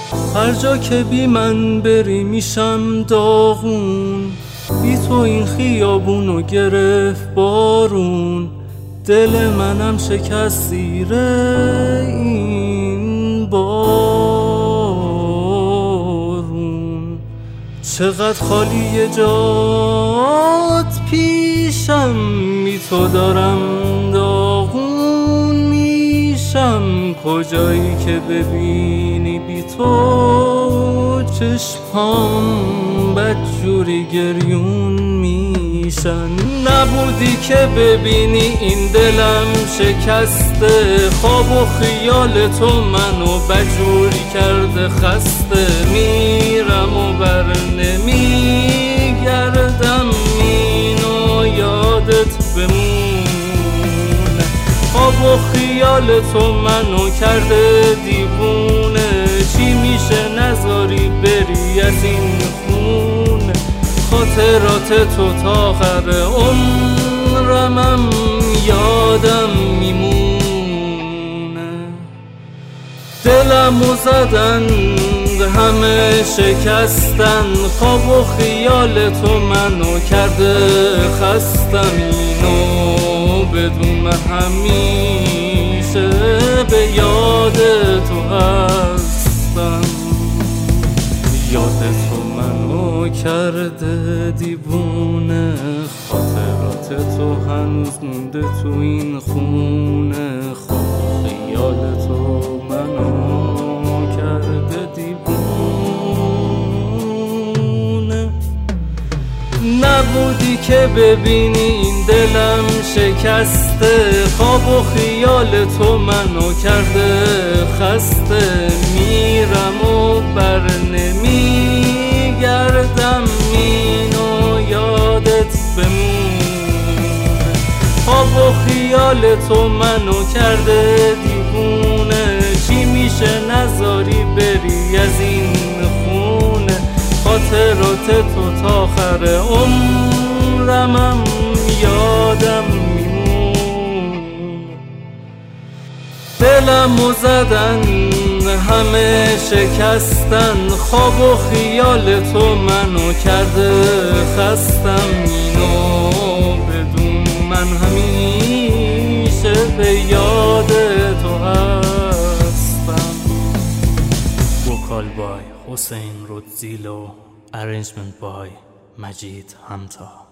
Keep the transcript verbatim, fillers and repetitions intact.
هر جا که بی من بری میشم داغون، بی تو این خیابونو گرفت بارون، دل منم شکست زیر این بارون. چقدر خالی جات پیشم، بی تو دارم داغون میشم. کجایی که ببینی بی تو چشمام بدجوری گریون میشن. نبودی که ببینی این دلم شکسته، خواب و خیال تو منو بدجوری کرده خسته. میرم و بر نمیگردم اینو یادت بمونه. خواب و خیال تو منو کرده دیوونه. چی میشه نذاری بری از این خونه؟ خاطرات تو تا آخر عمرمم یادم میمونه. دلمو زدن همه شکستن، خواب و خیال تو منو کرده خستم. اینو بدون همیشه به یاد تو هستم. یاد تو منو کرده دیوونه. خاطرات تو هنوز مونده تو این خونه. خواب خیال تو منو کرده دیوونه. نبودی که ببینی این دلم شکسته، خواب و خیال تو منو کرده خسته. میرم و بر نمیگردم اینو یادت بمونه. خواب و خیال تو منو کرده دیوونه. چی میشه نذاری بری از این خونه؟ خاطرات تو تا آخر عمرمم یادم میمونه. دلمو زدن همه شکستن، خواب و خیال تو منو کرده خستم. اینو بدون من همیشه به یاد تو هستم. وکال بای حسین رودزیلو، ارنجمنت بای مجید همتا.